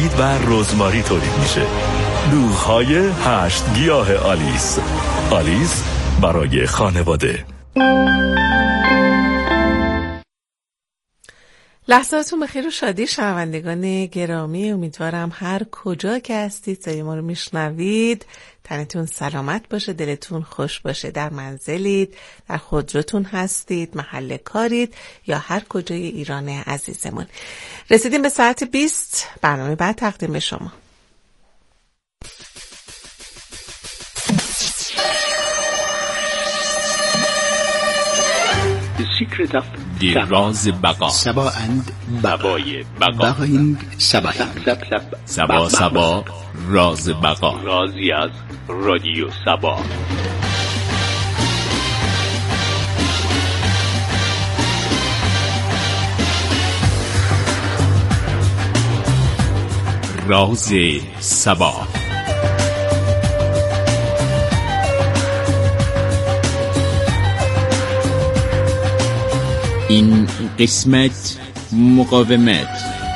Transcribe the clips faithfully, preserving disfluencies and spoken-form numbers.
اسپریت و رزماری تولید میشه. دوغ‌های هشت گیاه آلیس. آلیس برای خانواده. لحظاتون بخیر و شادی شنوندگان گرامی. امیدوارم هر کجا که هستید صدای ما رو میشنوید تنتون سلامت باشه، دلتون خوش باشه، در منزلید، در خودروتون هستید، محل کارید یا هر کجای ایران عزیزمون. رسیدیم به ساعت بیست. برنامه بعد تقدیم شما. راز بقا سبا اند بقای بقا بقایند سبایند سبا سبا راز بقا رازی از رادیو سبا. راز سبا. این قسمت مقاومت.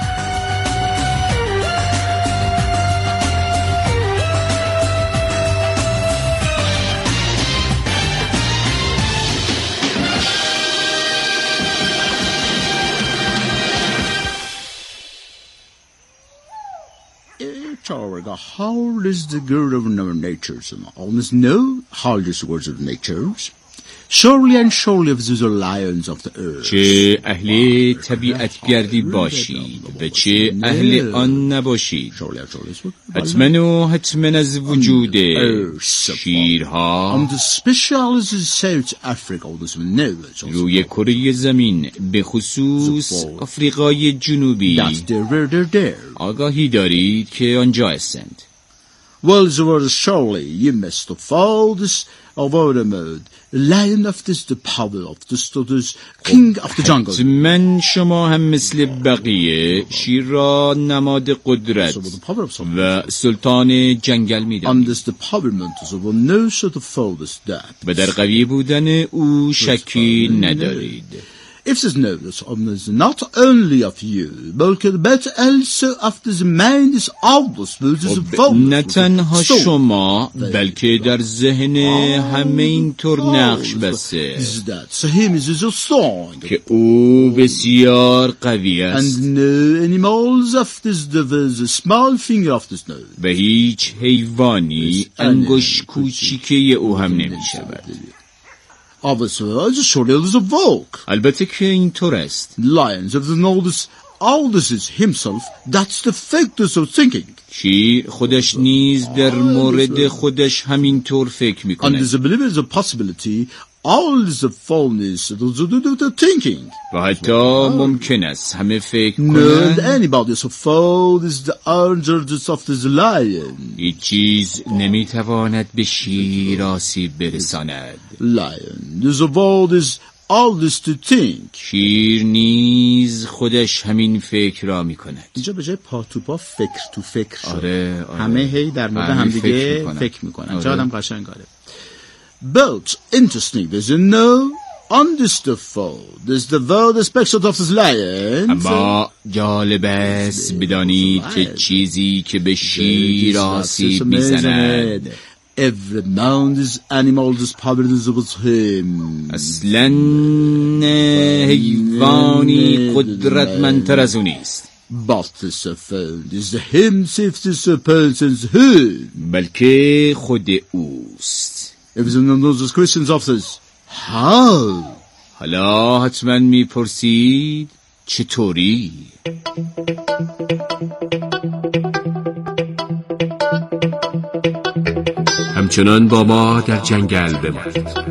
How is the girl of our natures and almost know how this words of natures? Surely and surely of the lions of the earth. چه اهل طبیعت گردی باشید و چه اهل آن نباشید، حتما و حتما از وجود شیرها روی کره زمین به خصوص آفریقای جنوبی آگاهی دارید که آنجا هستند. Well, the word surely you must have followed this over the mode. Lion of this, the power of this, the king of the jungle. من شما هم مثل بقیه شیر را نماد قدرت و سلطان جنگل می‌دانید و در قوی بودن او شکی ندارید. If this knowledge is not only of you, but also of the mind is always نه تنها شما بلکه در ذهن همه اینطور نقش بسته که او بسیار قوی است و هیچ حیوانی انگشت کوچیکه او هم نمی شود. البته که اینطور است. Lions of the Nordis, Aldous is himself, that's the factors of thinking. شیر خودش نیز در مورد خودش همینطور فکر می‌کند. And there's a belief is a possibility, all is a fullness of the thinking. و حتی ممکن است همه فکر کنند. No, anybody so full is the urges of the lion. هیچ چیز نمیتواند به شیر آسیب برساند. Lion, the world is all this to think. شیر نیز خودش همین فکر را می‌کند. اینجا به جای پا تو پا فکر تو فکر شد. آره، آره. همه هی در مورد همدیگه فکر می‌کنن. آره. چه آدم قشنگه. But interesting, there's a no understood. There's the world aspect of this lion. اما جالب است بدانید که چیزی که به شیر آسیب می‌زند Every mound is animal is powerless with him. اصلاً حیوانی قدرتمندتر از او نیست. But this found is the himself this person's him. بلکه خود اوست. If you know those questions of this, how? حالا حتما میپرسید چطوری؟ همچنان با ما در جنگل بمانید.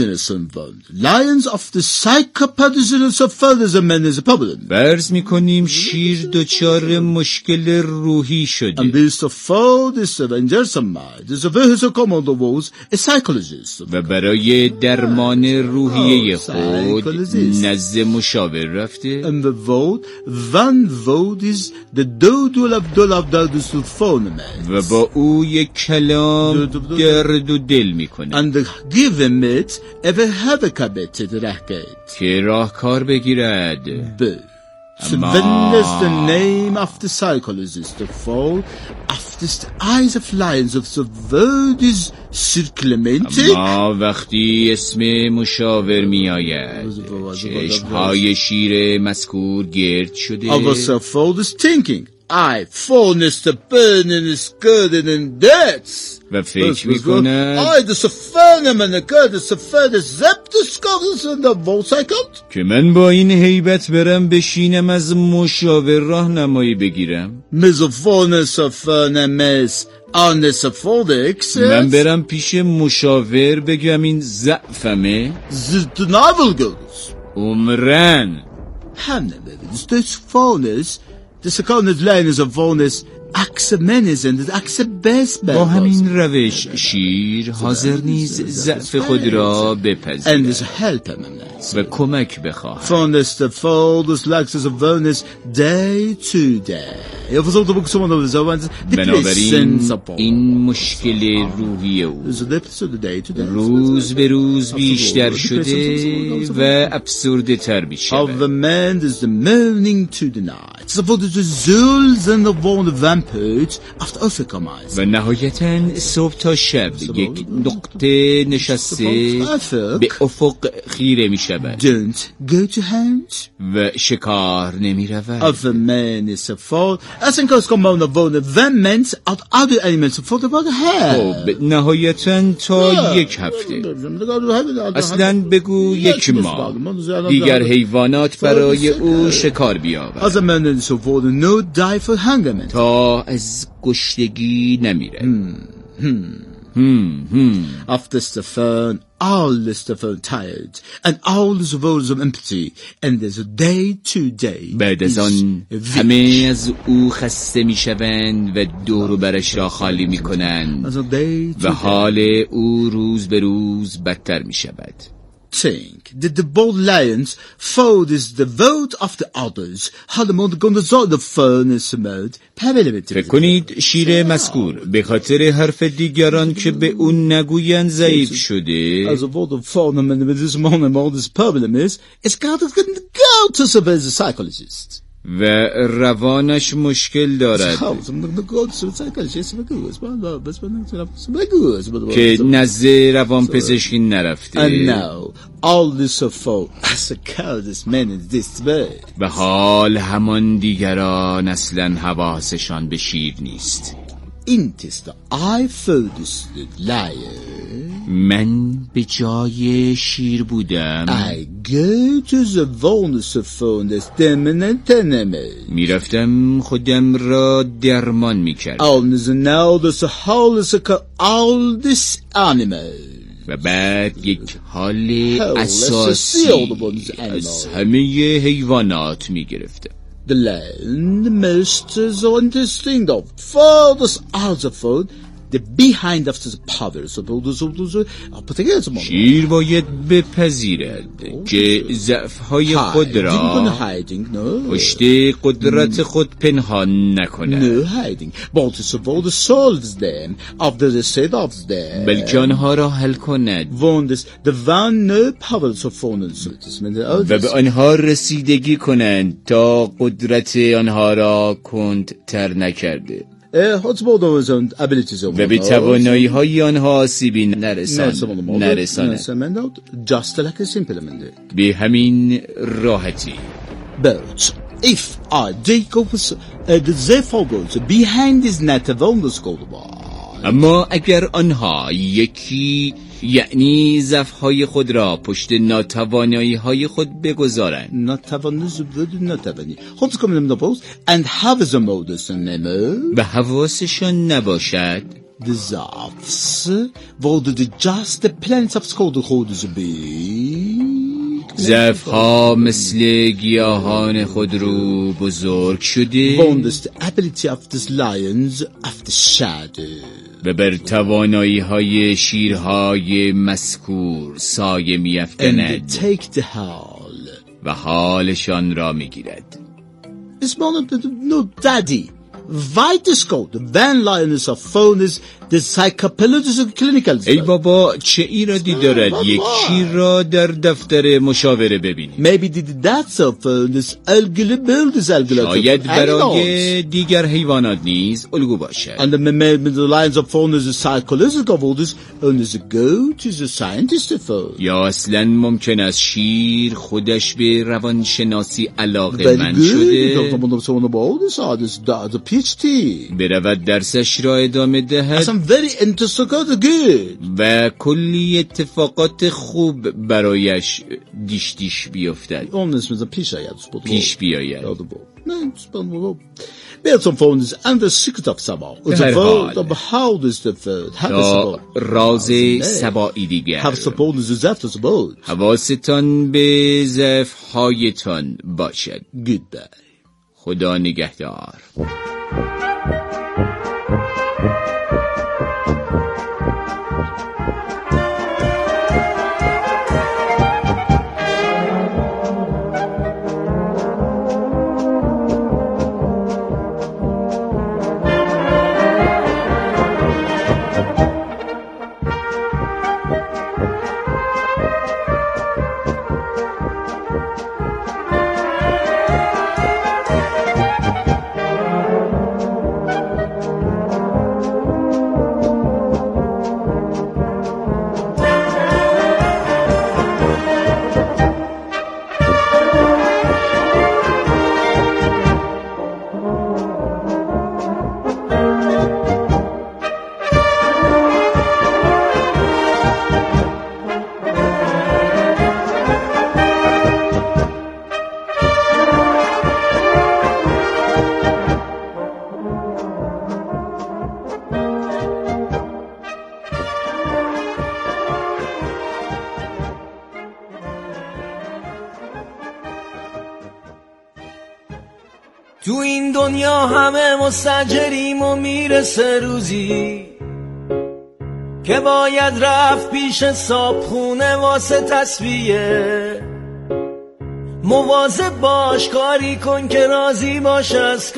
poisonous one. Lions of the psychopathism of fathers and men is a problem. فرض میکنیم شیر دچار مشکل روحی شده. And this of all this avengers of mind is a very so common the walls a psychologist. و برای درمان روحیه خود نزد مشاور رفته. And the vote, one vote is the dodol of dol of dodus to phone man. و با او یک کلام درد و دل میکنه. And give him it ever have a kabet racket. که راهکار بگیرد. But so when is the name of the psychologist to fall after the eyes of lions of the world is circulated. اما وقتی اسم مشاور می آید چشمهای شیر مذکور گرد شده. Also fall is thinking I fallness the burning is good and deaths. و فکر می کند I the sophanum and the good the sophad is zep the skulls and the volcycle. که من با این هیبت برم بشینم از مشاور راهنمایی بگیرم. Misophonus of Nemes on the sophodex. من برم پیش مشاور بگم این ضعفمه. The novel goes. عمرن. Hannemevis the phonus the second line is a phonus. اکسمنز اند اکسبس با همین روش شیر حاضر نیز ضعف خود را بپذیرد و کمک بخواهد. فاندست فالدس لاکسس ونس دی تو دی. بنابراین این مشکل روحی او روز به روز بیشتر شده و افسرده تر می شود. و نهایتاً صبح تا شب یک نقطه نشسته به افق خیره می شود و شکار نمی رود. خب نهایتاً تا یک هفته، اصلاً بگو یک ماه، دیگر حیوانات برای او شکار بیاورد تا از گشتگی نمیره. After Stefan, all the Stefan tired, and all the words of empty, and there's a day to day. بعد از آن همه از او خسته میشوند و دور و برش را خالی میکنند و حال او روز به روز بدتر میشود. Think that the bold lions fold is the vote of the others. How the mode gone the the furnace mode. فکر کنید شیر مذکور به خاطر حرف دیگران که به اون نگویند ضعیف شده. As a vote of phenomenon with this moment all this problem is it's got to go to the psychologist. و روانش مشکل دارد که نزد روان پزشکی نرفته و حال همان دیگران اصلا حواسشان به شیر نیست. من به جای شیر بودم می رفتم خودم را درمان می کردم و بعد یک حال اساسی از همه حیوانات می گرفتم. The land masters on this thing of fathers also food the behind of the powers of those شیر باید بپذیرد که ضعف‌های خود را پشت قدرت خود پنهان نکند بلکه آنها را حل کند و به آنها رسیدگی کنند تا قدرت آنها را کندتر نکرده و به توانایی های آنها آسیبی نرساند. به همین راحتی. But if I take over the Zephyr behind this net of all the school. اما اگر آنها یکی یعنی ضعف‌های خود را پشت ناتوانایی‌های خود بگذارند and have the modus و حواسشان نباشد the Zoths wanted just the plants of Skodehodes big. زفها مثل گیاهان خود رو بزرگ شده Wonders the ability of the lions of the shadow. و بر توانایی های شیرهای مذکور سایه می And افکند they take the howl. و حالشان را می گیرد. It's one of the, no, daddy. Why the skull, the van lioness of faunus, the psychopathologist clinicals. ای بابا چه ایرادی دارد یک شیر را در دفتر مشاوره ببینیم؟ Maybe did that of faunus algly build this algly. شاید برای دیگر حیوانات نیز الگو باشد. And the, the, the lions of faunus is psychological faunus, and as a goat is a scientist of faunus. یا اصلا ممکن است شیر خودش به روانشناسی علاقه من شده برود درسش را ادامه دهد very interesting. و کلی اتفاقات خوب برایش دیش دیش بیفتد پیش بیاید. Beelzebub faunus and the secret of Saba. در حال of how does the تا راز سبایی دیگر have supposed that is about. حواستان به ضعف‌هایتان باشد. Goodbye. خدا نگهدار. تو این دنیا همه مستاجریم و میرسه روزی که باید رفت پیش صابخونه واسه تصفیه. مواظب باش کاری کن که راضی باش از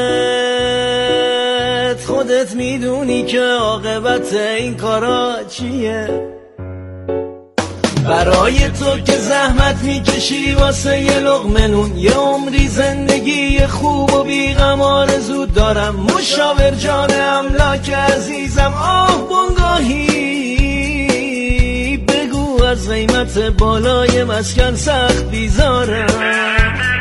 کارت، خودت میدونی که عاقبت این کارا چیه. برای تو که زحمت میکشی واسه یه لقمه نون، یه عمری زندگی خوب و بیغم آرزو دارم. مشاور جان املاک عزیزم آه بنگاهی بگو از قیمت بالای مسکن سخت بیزارم.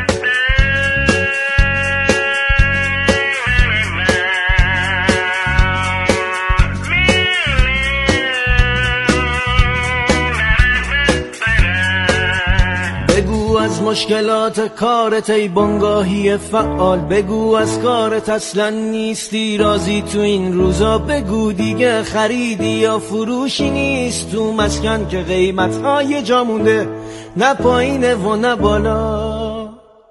از مشکلات کارت ای بنگاهی فعال، بگو از کارت اصلا نیستی راضی تو این روزا، بگو دیگه خریدی یا فروشی نیست تو مسکن که قیمت‌های جا مونده نه پایینه و نه بالا.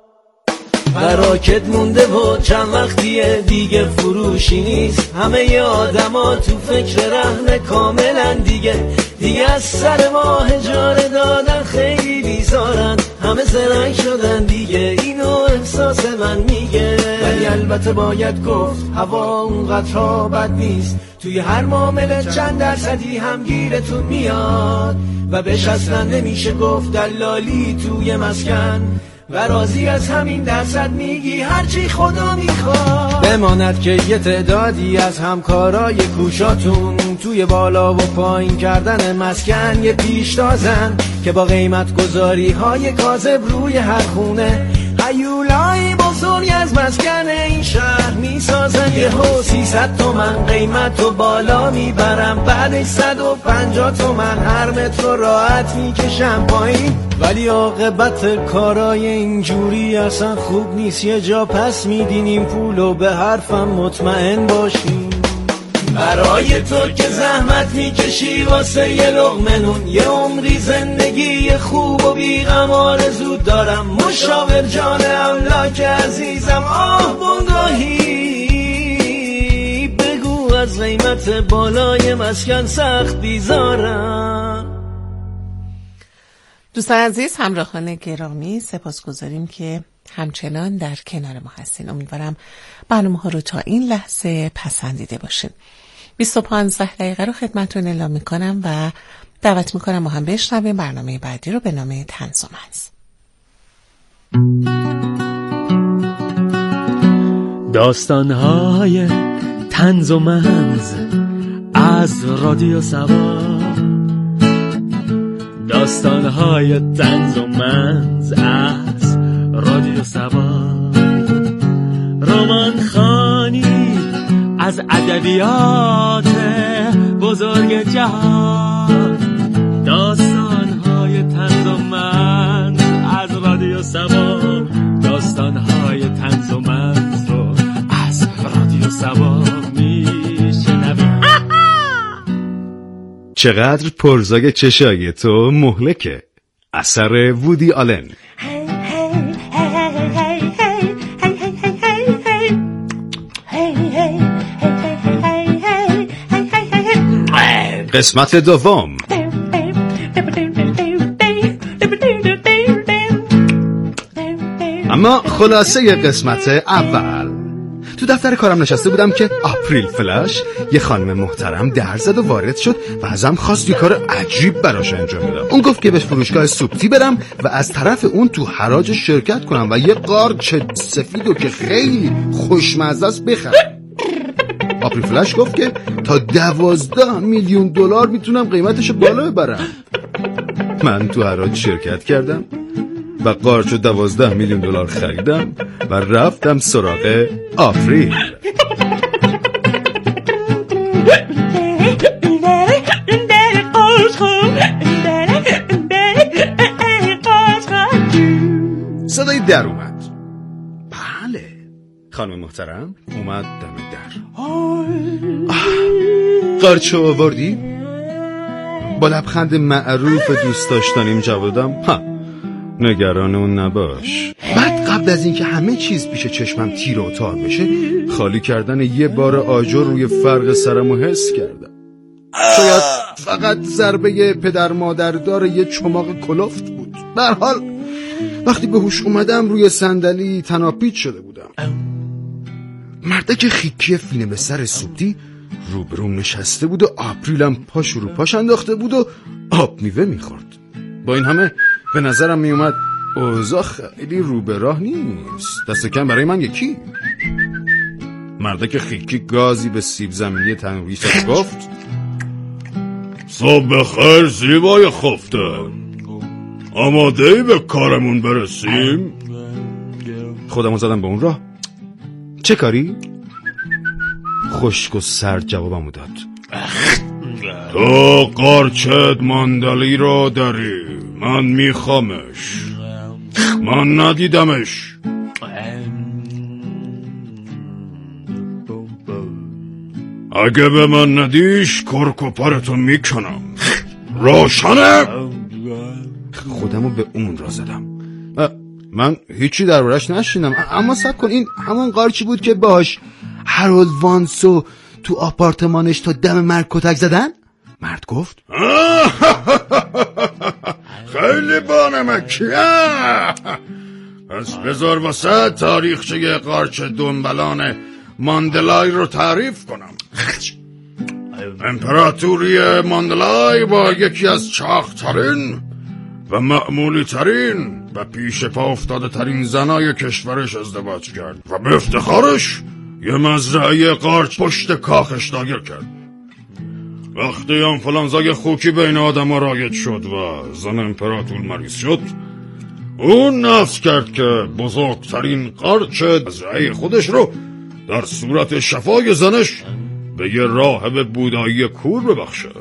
براکت مونده و چند وقتیه دیگه فروشی نیست، همه ی آدما تو فکر رهن کاملا دیگه دیگه از سر ماه اجاره دادن خیلی بیزارن، همه زرنگ شدن دیگه اینو احساس من میگه. ولی البته باید گفت هوا اونقدر بد نیست، توی هر معامله چند درصدی هم گیرتون میاد و بهش اصلا نمیشه گفت دلالی توی مسکن و راضی از همین درصد میگی هرچی خدا میخواد. بماند که یه تعدادی از همکارای کوشاتون توی بالا و پایین کردن مسکن یه پیش تازن که با قیمت گذاری های کاذب روی هر خونه هیولای بزرگ از مسکن این شهر میسازن. یه ها سیصد تومن قیمت و بالا میبرم، بعدش صد و پنجاه تومن هر متر راحت میکشم پایین. ولی عاقبت کارای اینجوری اصلا خوب نیست، یه جا پس میدینیم پولو به حرفم مطمئن باشیم. برای تو که زحمت میکشی واسه یه لقمه نون، یه عمری زندگی خوب و بیغم آرزو دارم. مشاور جان املاک عزیزم آه بنگاهی، بگو از قیمت بالای مسکن سخت بیزارم. دوستان عزیز، همراهان گرامی، سپاسگزاریم که همچنان در کنار ما هستین. امیدوارم برنامه ها رو تا این لحظه پسندیده باشین. بیست و پانزده دقیقه رو خدمتتون اعلام میکنم و دعوت میکنم ما هم بشنویم برنامه بعدی رو به نام طنز و منز. داستان‌های طنز و منز از رادیو سوار، داستان‌های طنز و منز از رادیو سوار، رمان خوانی از ادبیات بزرگ جهان، داستان‌های طنز و منز از رادیو سوار، داستان‌های طنز و منز رو از رادیو سوار میشنویم. چقدر پرزاگ چشای تو مهلکه. اثر وودی آلن. قسمت دوم. اما خلاصه قسمت اول، تو دفتر کارم نشسته بودم که آپریل فلاش یه خانم محترم در زد و وارد شد و ازم خواست یه کار عجیب براش انجام بدم. اون گفت که به فروشگاه سوپتی برم و از طرف اون تو حراج شرکت کنم و یه قارچ سفیدو که خیلی خوشمزه است بخرم. آپریل فلاش گفت که تا دوازده میلیون دلار میتونم قیمتش بالا ببرم. من تو حراج شرکت کردم و قارچ دوازده میلیون دلار خریدم و رفتم سراغ آپریل. صدای در اومد. بله، خانم محترم اومد دم در. قارچ آوردی؟ با لبخند معروف دوست داشتنیم جواب دادم ها، نگران اون نباش. بعد قبل از اینکه همه چیز پیش چشمم تیر و تار بشه، خالی کردن یه بار آجر روی فرق سرمو حس کردم. شاید فقط ضربه پدر مادردار یه چماق کلفت بود. به هر حال وقتی به هوش اومدم روی صندلی تناپیچ شده بودم. مردک خیکی فیلم سر سوپتی روبروم نشسته بود و آپریلم پاش رو پاش انداخته بود و آب میوه میخورد. با این همه به نظرم میومد اوضاع خیلی رو به راه نیست. دست کم برای من یکی. مردک خیکی گازی به سیب زمینی تنویش گفت صبح بخیر زیبای خفته، آماده ای به کارمون برسیم؟ خودمو زدم به اون راه. چه کاری؟ خشک و سرد جوابمو داد. تو قارچت ماندلی رو داری، من میخوامش، من ندیدمش. اگه به من ندیش کرک و پرتو میکنم. روشنه؟ خودمو به اون را زدم. من هیچی دربارش نشیدم، اما صبر کن، این همون قارچی بود که باش هارولد وانسو تو آپارتمانش تا دم مرگ کتک زدن؟ مرد گفت خیلی بانمکیه. پس بذار واسه تاریخچه قارچ دنبلان ماندلای رو تعریف کنم. امپراتوری ماندلای با یکی از چاق‌ترین و معمولی ترین و پیش پا افتاده ترین زنای کشورش ازدواج کرد و به افتخارش یه مزرعه قارچ پشت کاخش دایر کرد. وقتی آنفولانزای خوکی بین آدم ها رایج شد و زن امپراتور مریض شد، اون نفس کرد که بزرگترین قارچ مزرعه خودش رو در صورت شفای زنش به یه راهب بودایی کور ببخشه.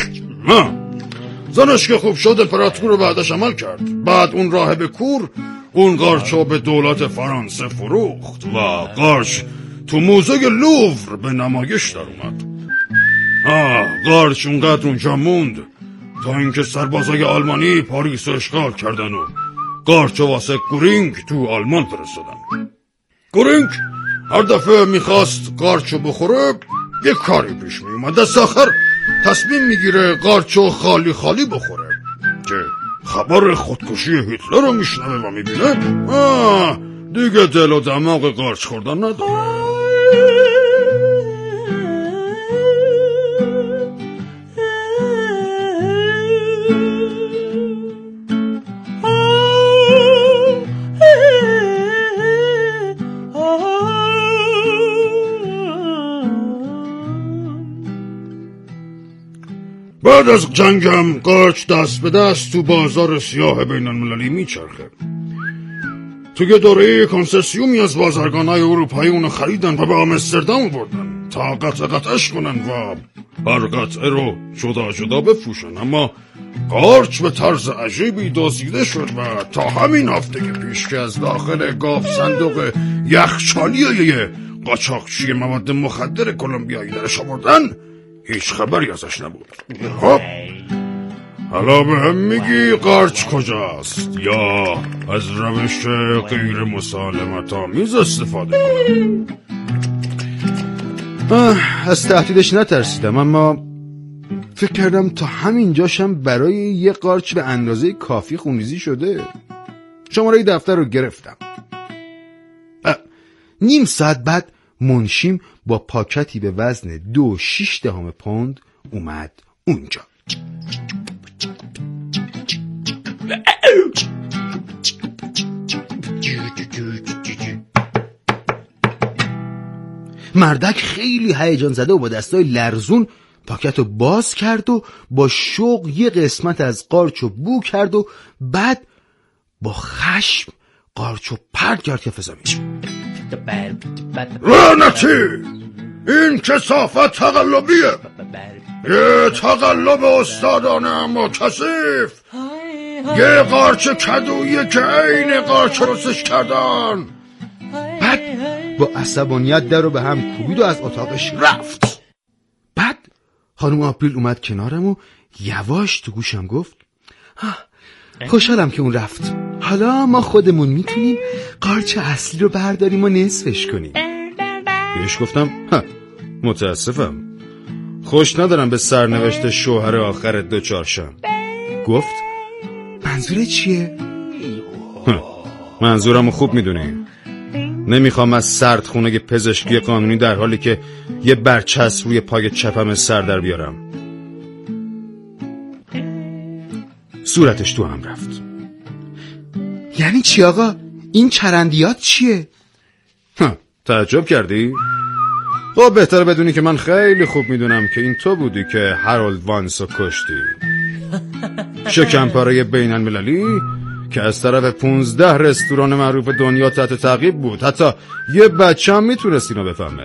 زنش که خوب شد امپراتور رو بعدش عمل کرد. بعد اون راهب کور اون قارچ رو به دولت فرانسه فروخت و قارچ تو موزه لوور به نمایش در اومد. آه قارچ اونقدر اونجا موند تا اینکه سربازای آلمانی پاریس رو اشغال کردن و قارچ واسه گورینگ تو آلمان فرستادن. گورینگ هر دفعه میخواست قارچ رو بخوره یک کاری پیش میومد. دست آخر تصمیم میگیره قارچ رو خالی خالی بخوره که خبر خودکشی هیتلر رو میشنوه و میبینه آه دیگه دل و دماغ قارچ خوردن نداره. بعد از جنگم قارچ دست به دست تو بازار سیاه بین المللی میچرخه. تو یه دوره کنسرسیومی از بازرگانای اروپایی اونو خریدن و به آمستردام بردن تا قطع قطعش کنن و هر قطعه رو جدا جدا بفروشن. اما قارچ به طرز عجیبی دزدیده شد و تا همین هفته که پیش که از داخل گاف صندوق یخچالی یه قاچاقچی مواد مخدر کلمبیایی درش آوردن هیچ خبری ازش نبود. خب حالا به هم میگی قارچ کجاست یا از روش غیر مسالمت آمیز استفاده کنم؟ از تهدیدش نترسیدم اما فکر کردم تا همین جاشم برای یه قارچ به اندازه کافی خونریزی شده. شماره دفتر رو گرفتم. نیم ساعت بعد منشیم با پاکتی به وزن دو شیش دهم پوند اومد اونجا. مردک خیلی هیجان زده و با دستای لرزون پاکت رو باز کرد و با شوق یه قسمت از قارچ رو بو کرد و بعد با خشم قارچ رو پرت کرد که فضا میشه. لعنتی این کثافت تقلبیه، یه تقلب استادانه اما کثیف، یه قارچ کدویه که عین قارچ رسش کردن. بعد با عصبانیت در رو به هم کوبید و از اتاقش رفت. بعد خانم آپریل اومد کنارم و یواش تو گوشم گفت خوشحالم که اون رفت، حالا ما خودمون میتونیم قارچ اصلی رو برداریم و نصفش کنیم. بهش گفتم متاسفم، خوش ندارم به سرنوشت شوهر آخرت دوچار شم. گفت منظور چیه؟ منظورمو خوب میدونی، نمیخوام از سردخونه پزشکی قانونی در حالی که یه برچسب روی پای چپم سر در بیارم. صورتش تو هم رفت. یعنی چی آقا؟ این چرندیات چیه؟ تعجب کردی؟ خب بهتره بدونی که من خیلی خوب میدونم که این تو بودی که هارولد وانس رو کشتی، شکمپاره بین المللی که از طرف پونزده رستوران معروف دنیا تحت تعقیب بود. حتی یه بچه هم میتونست اینو بفهمه.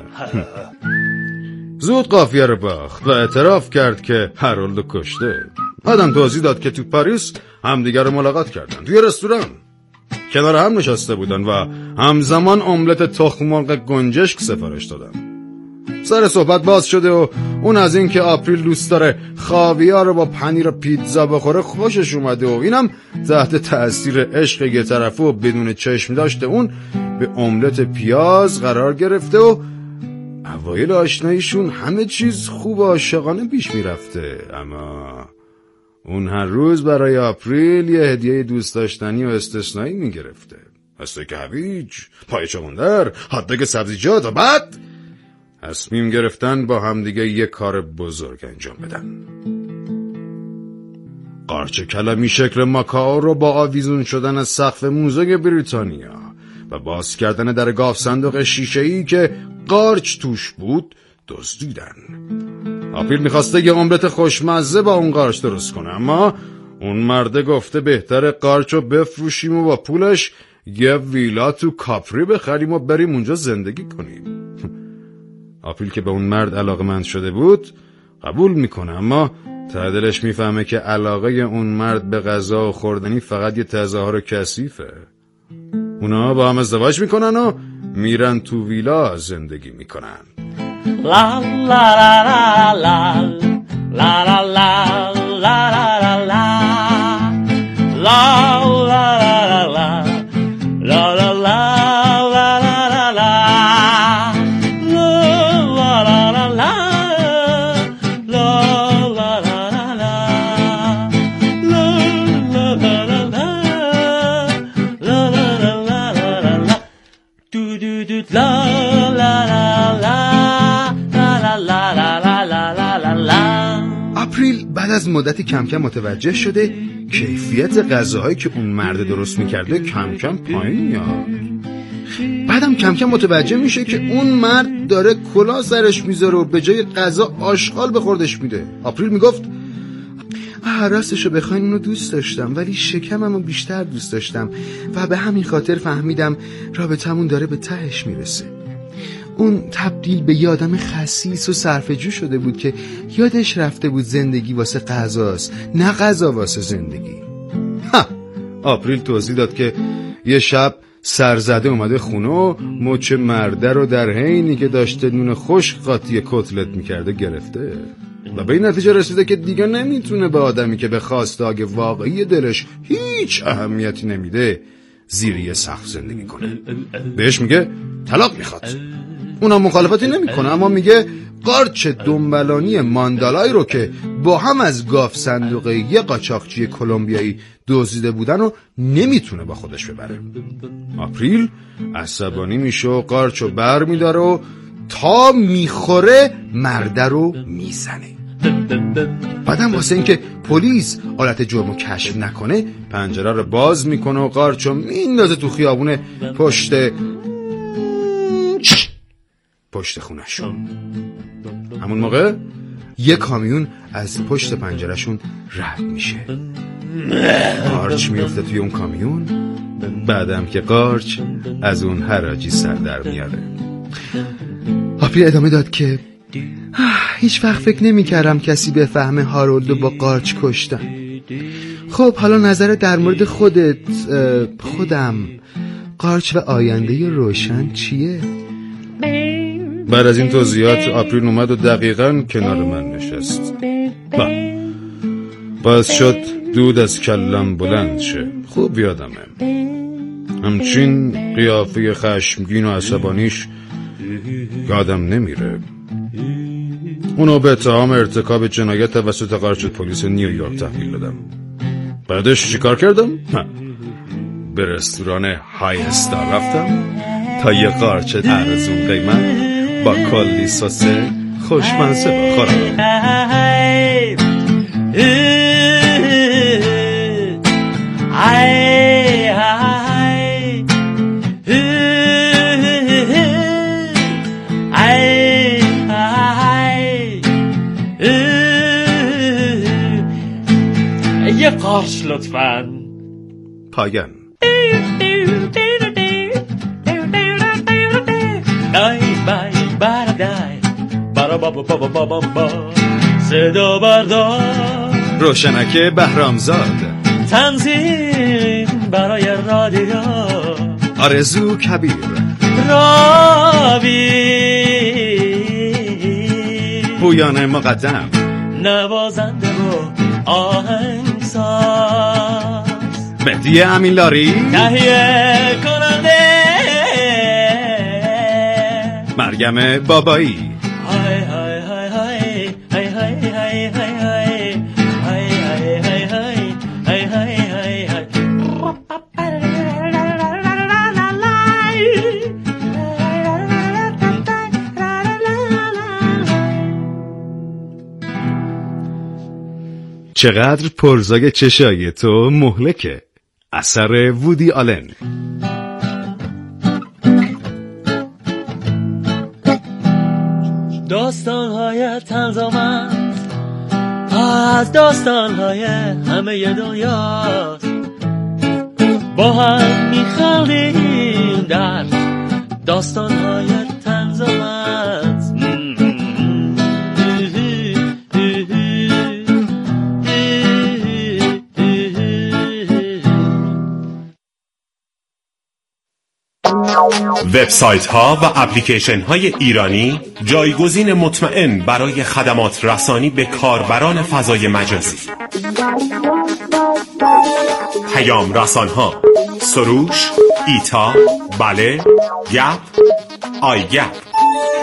زود قافیه رو باخت و اعتراف کرد که هارولد رو کشته. بعدم توضیح داد که تو پاریس همدیگر رو ملاقات کردن توی رستوران، کنار هم نشسته بودن و همزمان املت تخم مرغ گنجشک سفارش دادن. سر صحبت باز شده و اون از این که آپریل دوست داره خاویار رو با پنیر و پیتزا بخوره خوشش اومده و اینم تحت تأثیر عشق یه طرفه و بدون چشم داشته اون به املت پیاز قرار گرفته و اوایل آشناییشون همه چیز خوب و عاشقانه پیش میرفته. اما اون هر روز برای آپریل یه هدیه دوست داشتنی و استثنایی میگرفته، استیک هویج، پای چغندر، هاتداگ سبزیجات و بعد تصمیم گرفتن با همدیگه یه کار بزرگ انجام بدن. قارچ کلامی شکل ماکائو رو با آویزون شدن از سقف موزه بریتانیا و باز کردن در گاف صندوق شیشه‌ای که قارچ توش بود دزدیدن. آپریل میخواسته یه املت خوشمزه با اون قارچ درست کنه، اما اون مرده گفته بهتره قارچ رو بفروشیم و با پولش یه ویلا تو کاپری بخریم و بریم اونجا زندگی کنیم. آپریل که به اون مرد علاقه‌مند شده بود قبول میکنه، اما ته دلش میفهمه که علاقه اون مرد به غذا و خوردنی فقط یه تظاهر کثیفه. اونا با هم ازدواج میکنن و میرن تو ویلا زندگی میکنن. La la la la la la la la la la la la la la la la la la آپریل بعد از مدتی کم کم متوجه شده کیفیت غذاهایی که اون مرد درست میکرده کم کم پایین میاد. بعدم کم کم متوجه میشه که اون مرد داره کلاه سرش میذاره و به جای غذا آشغال به خوردش میده. آپریل میگفت راستشو بخواین اونو دوست داشتم، ولی شکممو بیشتر دوست داشتم و به همین خاطر فهمیدم رابطمون داره به تهش میرسه. اون تبدیل به یه آدم خسیس و صرفه‌جو شده بود که یادش رفته بود زندگی واسه غذاست، نه غذا واسه زندگی. ها. آپریل توضیح داد که یه شب سرزده اومده خونه و مچ مرده رو در حینی که داشته نون خشک قاطی کتلت میکرده گرفته و به این نتیجه رسیده که دیگه نمیتونه به آدمی که به خواستگاه واقعی دلش هیچ اهمیتی نمیده زیر یه سقف زندگی کنه. بهش میگه طلاق میخواد. اونا مخالفتی نمیکنه، اما میگه قارچ دنبلانی ماندالای رو که با هم از گاف صندوقه یه قاچاقچی کلمبیایی دزدیده بودن و نمیتونه با خودش ببره. آپریل عصبانی میشه و قارچ رو بر میداره و تا میخوره مرده رو میزنه. بعدم واسه اینکه پلیس آلت جرمو کشف نکنه پنجره رو باز میکنه و قارچ رو میندازه تو خیابون پشت پشت خونه‌شون. همون موقع یه کامیون از پشت پنجرهشون رد میشه. قارچ میفته توی اون کامیون، بعدم که قارچ از اون حراجی سر در میاره. آپریل ادامه داد که هیچ وقت فکر نمی کردم کسی به فهم هارولدو با قارچ کشتن. خب حالا نظرت در مورد خودت، خودم، قارچ و آینده روشن چیه؟ بعد از این توضیحات آپریل اومد و دقیقاً کنار من نشست. با باز شد دود از کلم بلند شه. خوب یادمه همچین قیافه خشمگین و عصبانیش یادم نمیره. اونو به اتهام ارتکاب جنایت توسط قارچ پلیس نیویورک تحویل دادم. بعدش چیکار کردم؟ به رستوران های استار رفتم تا یه قارچ ارزون قیمت با کلی سس خوشمزه بخورم. یه قارچ لطفاً. پایان. صدا بردار روشنک بهرامزاد، تنظیم برای رادیو آرزو کبیر، راوی پویان مقدم، نوازنده و آهنگساز مهدی امینلاری، تهیه کننده مریم بابایی. های های های های های های های های های های های های های های. چقدر پرزای چشای تو مهلکه. اثر وودی آلن. داستان‌های طنزآمیز از داستان‌های همه دنیاست، با هم می‌خندیم در داستان‌های طنزآمیز. وبسایت ها و اپلیکیشن های ایرانی جایگزین مطمئن برای خدمات رسانی به کاربران فضای مجازی. پیام رسان ها: سروش، ایتا، بله، گپ، آی گپ.